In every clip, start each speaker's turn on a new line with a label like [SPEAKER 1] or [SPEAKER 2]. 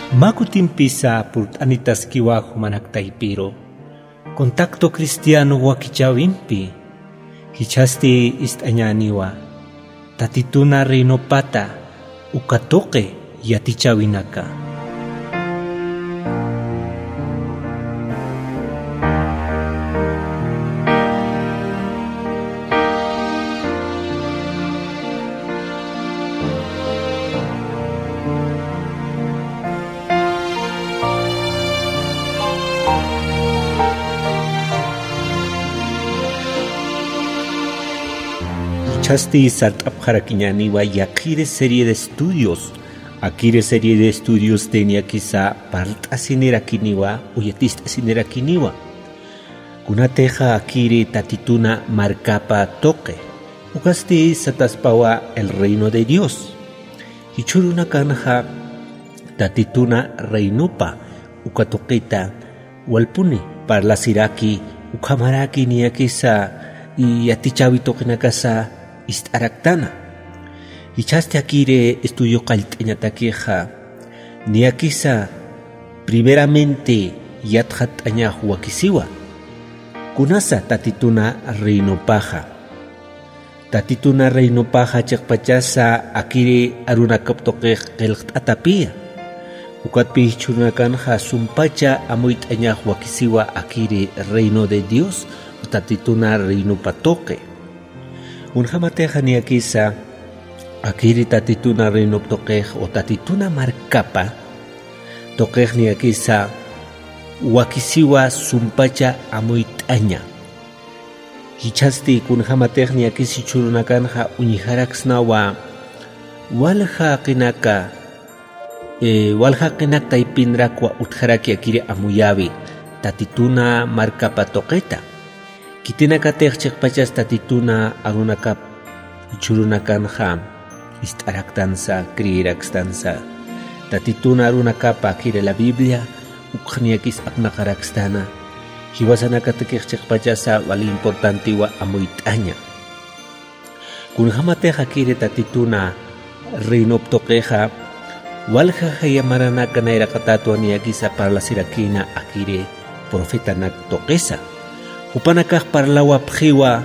[SPEAKER 1] Makutimpisa purt anitas kiwajo manaktaipiro. Contacto cristiano wakichawimpi. Hichasti istañaniwa. Tatituna rinopata. Ukatoke yatichawinaka. Chasti sartapjarakiñaniwa yakire serie de estudios. Akire serie de estudios tenía quizá partasinera-kiniwa uyatista-sinera-kiniwa. Kunateja akire tatituna marcapa toque. Ukasti sataspawa el reino de Dios. Hichuruna kanja tatituna reinupa ukatoquita walpuni parlasiraki ukamaraki niakisa y atichawitokinakasa istaraktana. Hichaste akire estudio kalteñatakeja niakisa primeramente yatjat añahuakisiwa. Kunasa tatituna reinopaja. Tatituna reinopaja chakpachasa akire arunakaptokej keltatapia. Ukatpi churnakanja sumpacha amuit añahuakisiwa akire reino de Dios. Tatituna reinupatoke. Unjamateja niakisa akiri tatituna reinuptokej o tatituna marcapa tokej niakisa wakisiwa sumpacha amuitaña. Hichasti kunjamatej niakisi churunakanja uñijaraksnawa walja kinakta ipindrakwa utjaraki akiri amuyavi tatituna marcapa toketa. Kitinakatej chikpachas tatituna arunakap ichurunakanja istaraktansa kriirakstansa tatituna arunakapa akire la Biblia ukjniakis apnakarakstana hiwasanakatekej chikpachasa vali importantiwa amuitaña. Kunjamatej akire tatituna reinoptokeja waljaja yamaranaka nairakatatuan niakisa parlasirakina akire profetanak tokesa. Upanakaj parlawa pjiwa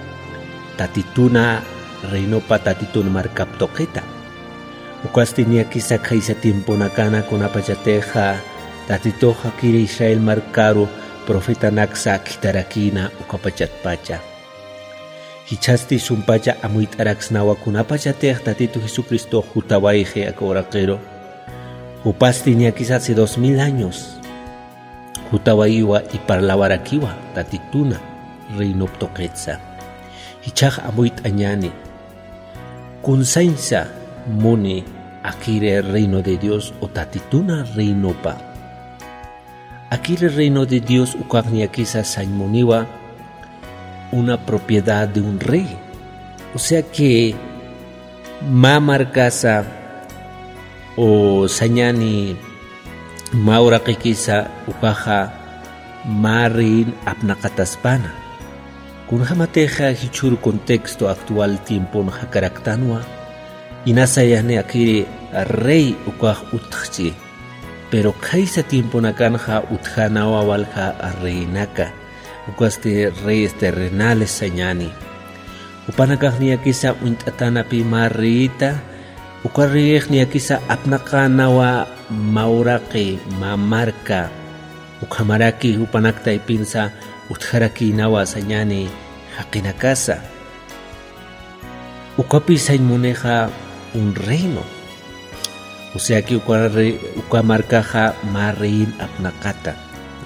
[SPEAKER 1] tatituna reinopa tatituna markaptoketa. Ukasti niakisa kaisa tiempo nakana kunapachateja tatitoja kire Israel markaru profeta naksa kitarakina ukapachatpacha. Hichasti sumpacha amuitaraksnawa kunapachatej tatitu Jesucristo jutawaije akorakero. Upasti niakisa hace 2000 años. Hutawaiwa y parlawarakiwa tatituna reinoptoketsa. Hichaj amuit añani. Kunsainsa muni akire reino de Dios o tatituna reinopa. Akire reino de Dios ukagniakisa saimoniwa una propiedad de un rey. O sea que mamarkasa o sañani Maura kikisa ukaja marin apnakataspana. Kunjamateja hichur contexto actual tiempo njakaraktanoa. Inasayahne akire rey ukaj utchi. Pero kaisa tiempo nakanja utjanawa walja reinaka. Ukaste reyes terrenales sañani. Upanakajni akisa uintatanapi marita. Ukarrieg akisa apnakanawa mauraki mamarka ukamaraki upanakta ipinsa utjaraki nawa sañani hakinakasa ukapi sañmuneja un reino. O sea que ukamarkaja marein apnakata, ¿no?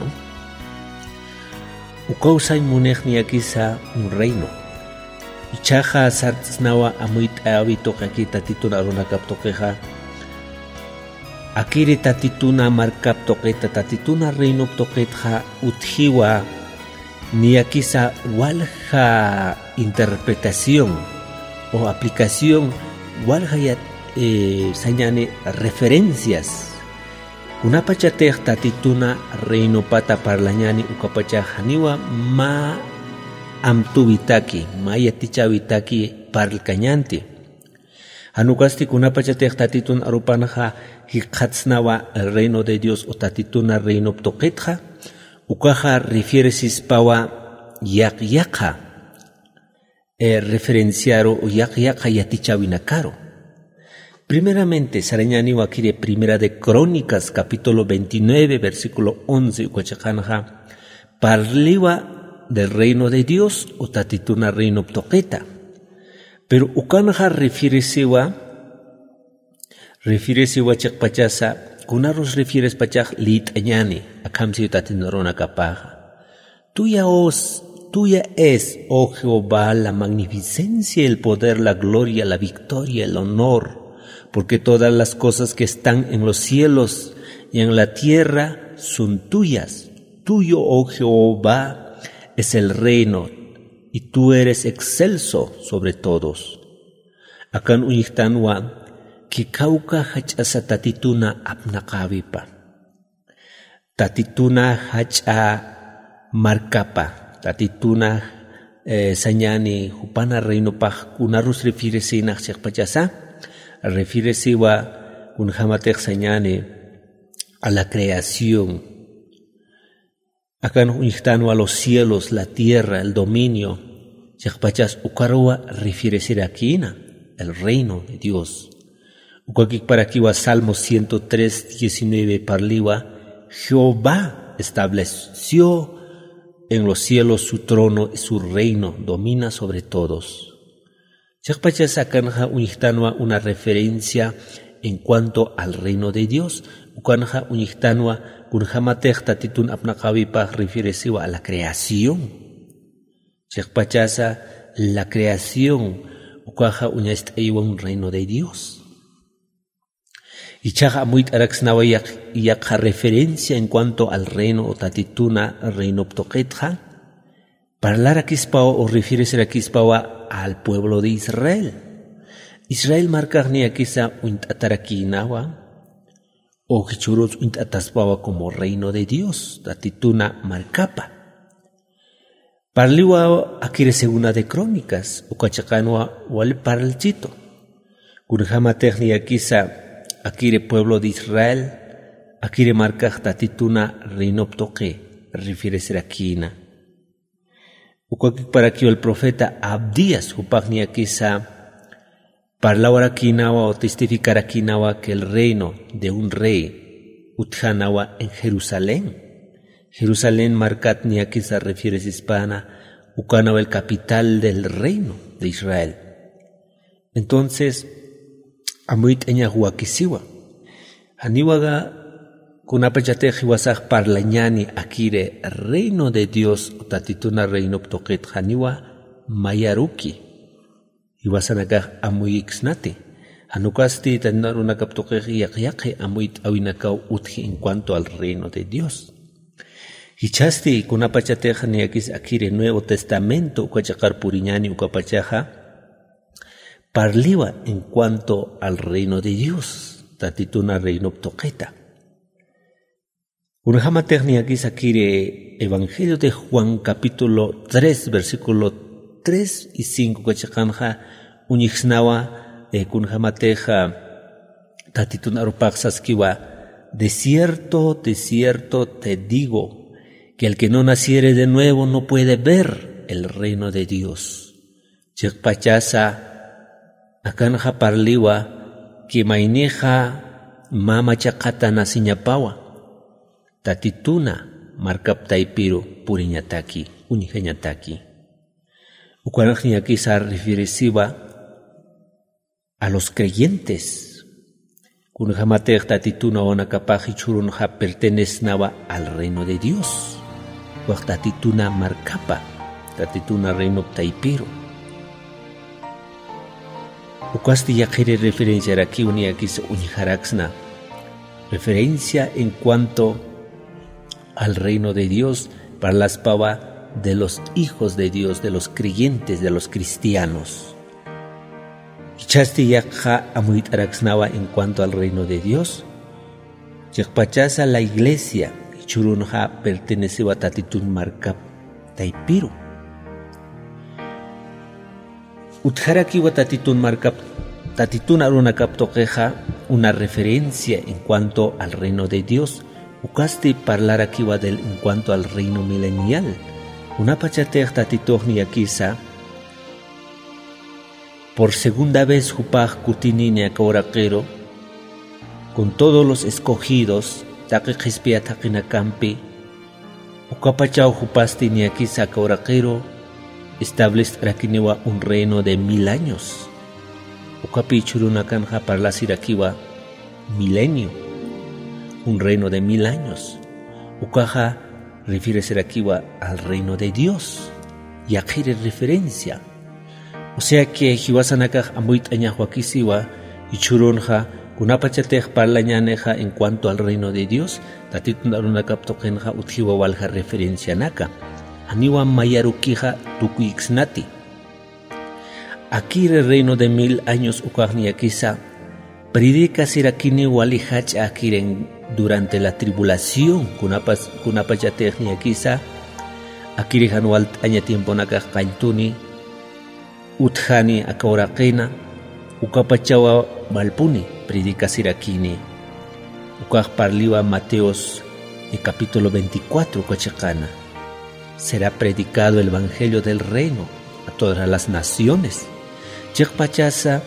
[SPEAKER 1] Ukau sañmunej niakisa un reino. Ichaja sartsnawa amuit awitoqaki tatituna arunakaptokeja akire tatituna markaptoqeta tatituna reinoptoqetja utjiwa niakisa walja interpretación o aplicación walja sañane referencias kunapachatej tatituna reinopata parlañani ukapachajaniwa ma amtubitaki, mayatichawitaki parlcañanti. Hanukasti kunapachatej tatitun arupanaja hiqatsnawa el reino de Dios o tatituna reino ptoqetja, ukaja refieresis pawa yaqyaqa referenciaro o yaqyaqa yatichawinakaro. Primeramente, sarañani wakire Primera de Crónicas, capítulo 29, versículo 11, ukachaqanaja, parliwa del reino de Dios o tatituna reino ptoqeta. Pero ukanaja refieresewa chakpachasa, kunaros refieres pachak litañani, akamsi tatinarona kapaja. Tuya es, oh Jehová, la magnificencia, el poder, la gloria, la victoria, el honor, porque todas las cosas que están en los cielos y en la tierra son tuyas. Tuyo, oh Jehová, es el reino, y tú eres excelso sobre todos. Akan uyiktanwa, que kauka hachasa tatituna apnakavipa. Tatituna hacha markapa. Tatituna sañani hupana reino paj kunarus refírese na chakpachasa. Refírese wa kunjamatek sañani a la creación. Akan uyiktanwa los cielos, la tierra, el dominio. Chakpachas ukarwa refírese akina, el reino de Dios. Ukakik para kiwa Salmo 103, 19 parliwa, Jehová estableció en los cielos su trono y su reino domina sobre todos. Chakpachas akanja unihtanwa una referencia en cuanto al reino de Dios. Ukanja unihtanwa kunjamatech tatitun apnakavipa refiere a la creación. Chakpachasa la creación ukaja uñasteiwa un reino de Dios. Y chaja muit araxnawa yakha referencia en cuanto al reino o tatituna reino ptoqetja. Parlar akispao o refieres akispao al pueblo de Israel. Israel marcagni akisa uintataraqinawa o hichurus uintataspawa como reino de Dios, tatituna marcapa. Parliwa akire Segunda de Crónicas, ukachakanwa wal paralchito. Kunjama techni akisa akire pueblo de Israel, akire marcaj tatituna reino ptoque, refieres rakina. Ukakik para que el profeta Abdías upagni akisa parlawa rakinawa o testificar rakinawa que el reino de un rey utjanawa en Jerusalén. Jerusalén marcat ni akisa refieres hispana, ukanawa el capital del reino de Israel. Entonces, amuit enya huakisiwa. Haniwaga kunapachate hiwasaj parlañani akire reino de Dios tatituna reino ptoqet haniwa mayaruki. Hiwasanagaj amuyixnati. Hanukasti tanaruna kaptoqeji yaqyaqi amuit awinakau utji en cuanto al reino de Dios. Hichasti kunapachate haniakis akire Nuevo Testamento ukachakar puriñani ukapachaja parliwa en cuanto al reino de Dios, tatituna reino ptoqeta. Unjama techniakis akire Evangelio de Juan capítulo 3 versículo 3 y 5 kachakanja unixnawa kunjama teja tatituna rupaxaskiwa de cierto te digo que el que no naciere de nuevo no puede ver el reino de Dios. Chekpachasa akanja parliwa que maineja mama chakata nasiñapawa tatituna markaptaipiru puriñataki unijeñataki. Ukwanajñaki se refiriesiva a los creyentes. Kunjamatej tatituna ona kapaji churunja pertenecnaba al reino de Dios. Wak tatituna markapa tatituna reino ptaipiru. Ukasti ya quiere referenciar aquí uniakis unijaraxna. Referencia en cuanto al reino de Dios para las pava de los hijos de Dios, de los creyentes, de los cristianos. Chasti yakha amuit araxnawa en cuanto al reino de Dios. Chekpachasa la iglesia churunja pertenece a tatitun markap taipiru. Utjaraki watatitun markap tatituna runakaptoqeqa una referencia en cuanto al reino de Dios. Ukaste parlar aquí en cuanto al reino milenial. Una pachatej tatitohni akisa por segunda vez Jupaj Kutinini Akauraqero con todos los escogidos Taqiqispia Taqinakampi Ukapachao Jupasti Niakisa Akauraqero establecerá un reino de 1000 años. Ukapi Churunakanja Parlasirakiwa milenio, un reino de 1000 años. Ukaja refiere Serakiwa al reino de Dios y aquí referencia. O sea que Hiwasanakaj Amuit Añahuakisiwa y Churunja Kunapachatej Parlañaneja en cuanto al reino de Dios, Tatitunarunakaptokenja Utjiwa Walja referencia Naka. Aniwa Mayarukija Tukuixnati. Aquí el reino de 1000 años Ukajniakisa predica Sirakini Walihach Akiren durante la tribulación Kunapachatejniakisa Akirihan Walt Aña tiempo Naka Kaintuni Uthani Akauraqena Ukapachawa Malpuni predica Sirakini Ukaj Parliwa Mateos en capítulo 24 Cochacana. Será predicado el evangelio del reino a todas las naciones. Chekpachasa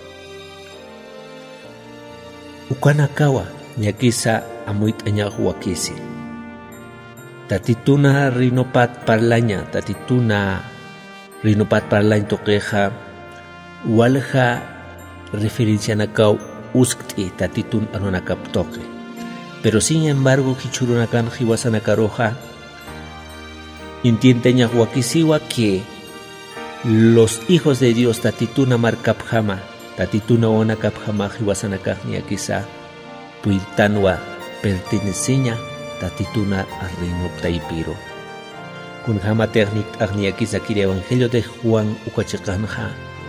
[SPEAKER 1] Ukanakawa Nyakisa Amuit Añahuakisi. Tatituna Rinopat Parlaña, Tatituna Rinopat Parlañ Toqueja, Walja referencia Nakau Uskti Tatitun Arunakaptoque. Pero sin embargo, Hichurunakan Hiwasanakaroja entiende Ñahuakisiwa que los hijos de Dios Tatituna Markapjama, Tatituna Onakapjama Hiwasanakajniakisa, Puitanwa perteneceña Tatituna al reino Taipiro. Kunjama Technik Agniakisa Kiri Evangelio de Juan Ukachekanja.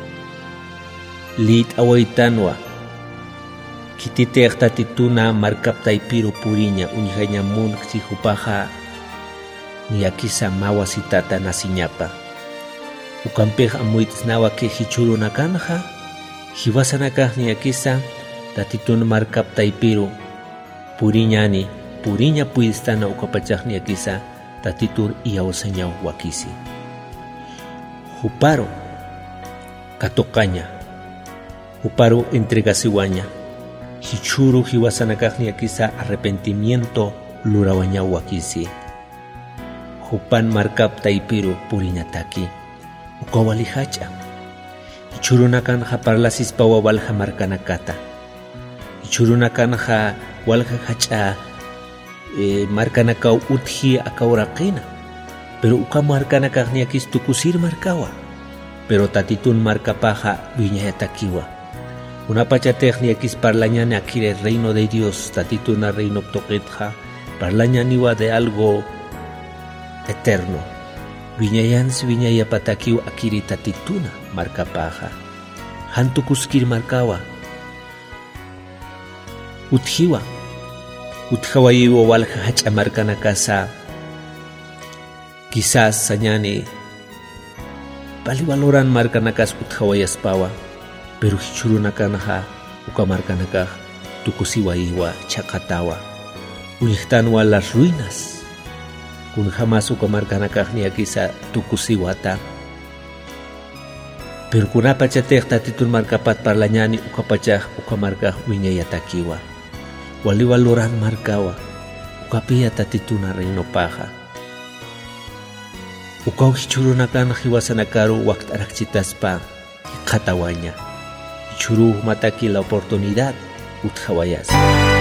[SPEAKER 1] Lit Awaitanwa Kitite Tatituna Markap Taipiro Puriña Unijaña Mun Xijupaja Niakisa Mawasitata Nasiñapa. Ukampej Amuitznawa que Hichurunakanja, Hiwasanakaj Niakisa, Tatitun Markap Taipiro, Puriñani, Puriña Puistana Ukapachaj Niakisa, Tatitur Iaoseña Wakisi. Juparo, Katocaña, Juparo Entregasiwaña, Hichuru Hiwasanakaj Niakisa, Arrepentimiento Lurawaña Wakisi. Jupan Markap Taipiro Puriñataki. Ukawalihacha. Ichurunakan ha parlasis pawa walha markanakata. Ichurunakan ha walha hacha markanakau uthi akauraqina. Pero ukamarkanakak niakis tukusir markawa. Pero tatitun markapaja viñayatakiwa. Una pachatej niakis parlañana akire reino de Dios tatituna reino ptoqetja. Parlañaniwa de algo eterno. Viñayans viñaya patakiw akiri tatituna markapaja. Hantukuskir markawa. Uthiwa. Uthawayiwa walja hacha markanakasa. Quizás sañani palivaloran markanakas uthawayaspawa. Pero hichurunakanaha ukamarkanakaj tukusiwaiwa chakatawa. Unihtanwa las ruinas. Kun jamás ukamarkanakaj niakisa tukusiwata. Pero kunapachatej tatitun markapat parlañani ukapachaj ukamarkaj wiñayatakiwa. Waliwaluran markawa ukapia tatituna reino paja. Ukaw hichurunakan hiwasanakaru waqt arakchitaspa katawaña. Hichuru mataki la oportunidad uthawayas.